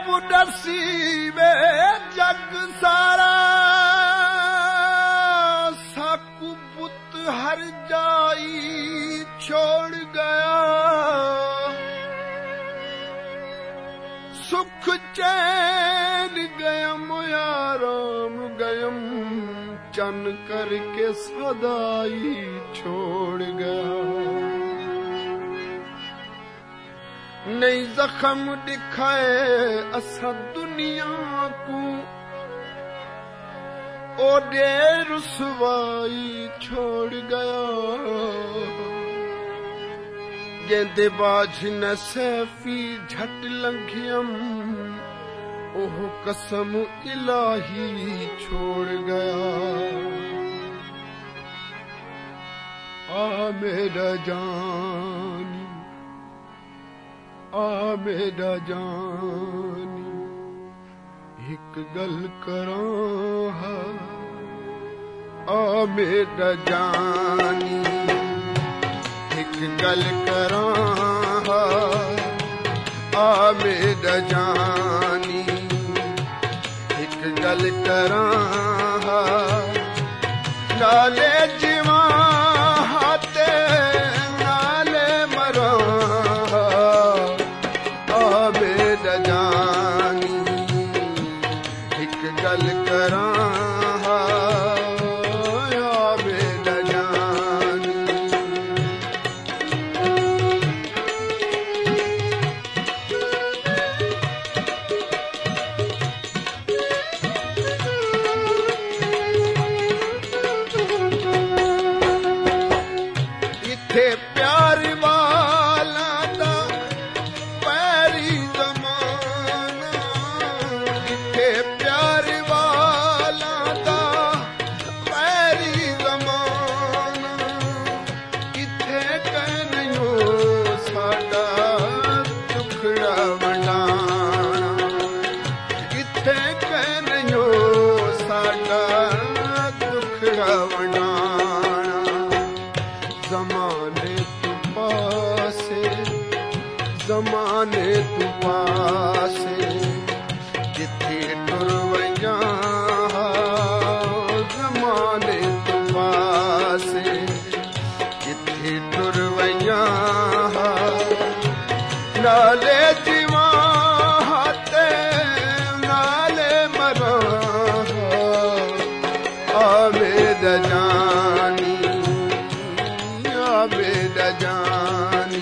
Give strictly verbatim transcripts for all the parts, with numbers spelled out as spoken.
पुडसी वे जग सारा साकु बुत हर जाई छोड़ गया सुख चैन गयम आराम गयम चन करके सदाई छोड़ गया नहीं जख्म दिखाए असा दुनिया को ओडे रुसवाई छोड़ गया गेंदे बाज न सैफी झट लंघियम ओह कसम इलाही छोड़ गया आ मेरा जानी आ मेरा जानी एक गल करां आ मेरा जानी एक गल करां आ मेरा जानी एक गल करां नाले जीवा हाथे नाले मरा आ मेरा जानी एक गल करां प्यार वाला दा पैरी जमाना इथे प्यार वाला दा पैरी जमाना इथे कहनियो साडा दुखड़ा वंडाना इथे कहनियो साडा दुखड़ा वंडाना ज़माने तू पासे ज़माने तू पासे जिथे टुर वञा ज़माने तू पासे जिथे टुर वञा नाले जीवा हाथे नाले मरा आ मेरा जानी मेरा जानी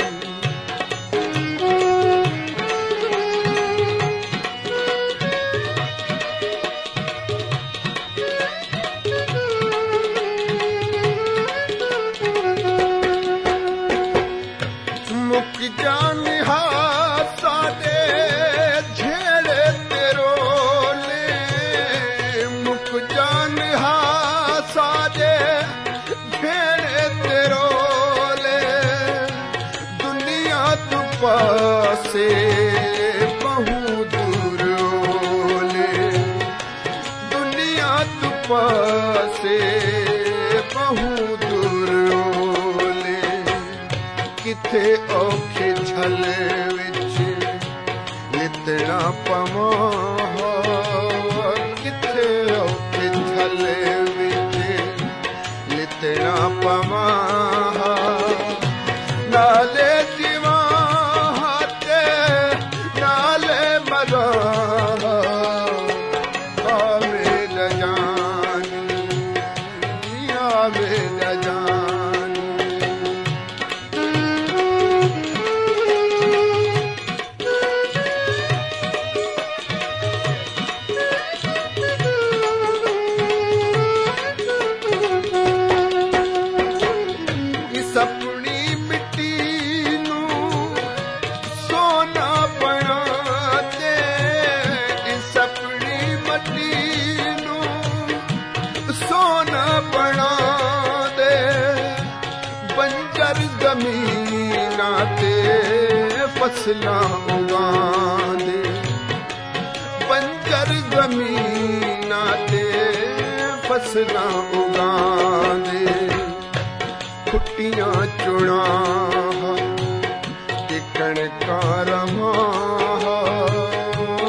मुक जान हासा दे झेड़े तेरो ले मुक जान हासा दे झेड़े तेरो पासे बहु दूर ओले दुनिया तू पासे बहु दूर ओले किथे औखे छल विच लितड़ा पवां किथे औखे छल विच लितड़ा पवां नाले जीवा सपनी मिट्टी नू सोना बना दे सपनी मिट्टी नू सोना बना दे बंजर जमीना ते फसलां उगा दे बंजर जमीना ते फसलां उगा दे खुटियां चुना टिकण का रमा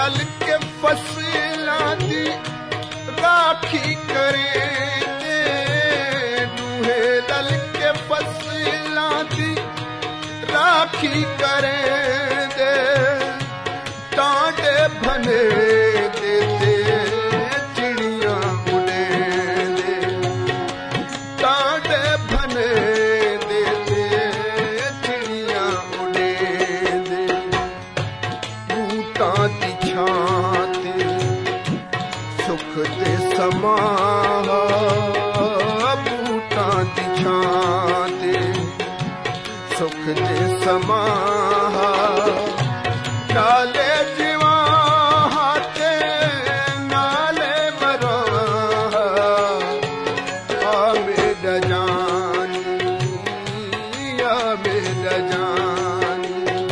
दल के फसलां दी राखी करेंदे दूहे दल के फसलां दी राखी करेंदे टांडे भने देते चिड़ियां उड़ेंदे टांडे भने देते चिड़ियां उड़ेंदे बूटां दी छां ते सुख दे समा बूटां दी छां ते सुख दे समा नाले जीवा हाथे नाले मरा आमेद जानी आमेद जानी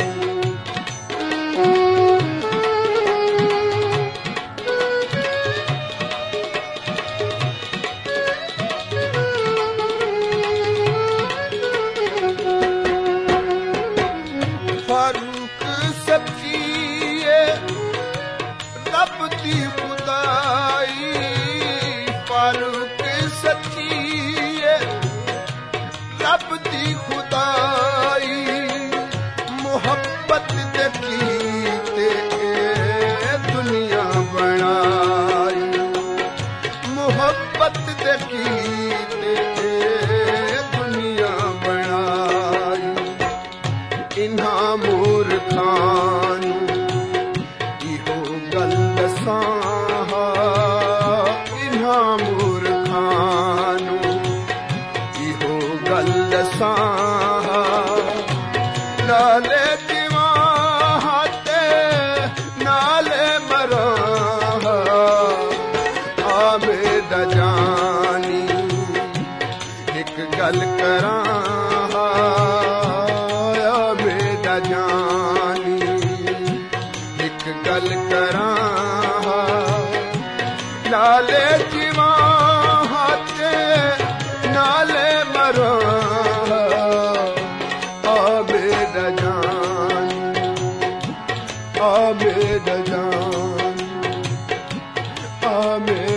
फारूक सच्चिए रब दी खुदाई फारूक सच्चिए रब दी खुदाई मोहब्बत दे कीते दुनिया बनाई मोहब्बत दे कीते दुनिया बनाई इन्हां मूर्खां नूं इहो गल दसां इन्हां मूर्खां नूं इहो गल दसां नाले जीवां ते नाले मरां आमेद जानी एक गल करां जानी एक गल करां नाले जीवा हाथे नाले मरां आमेद जानी आमेद जानी आमेद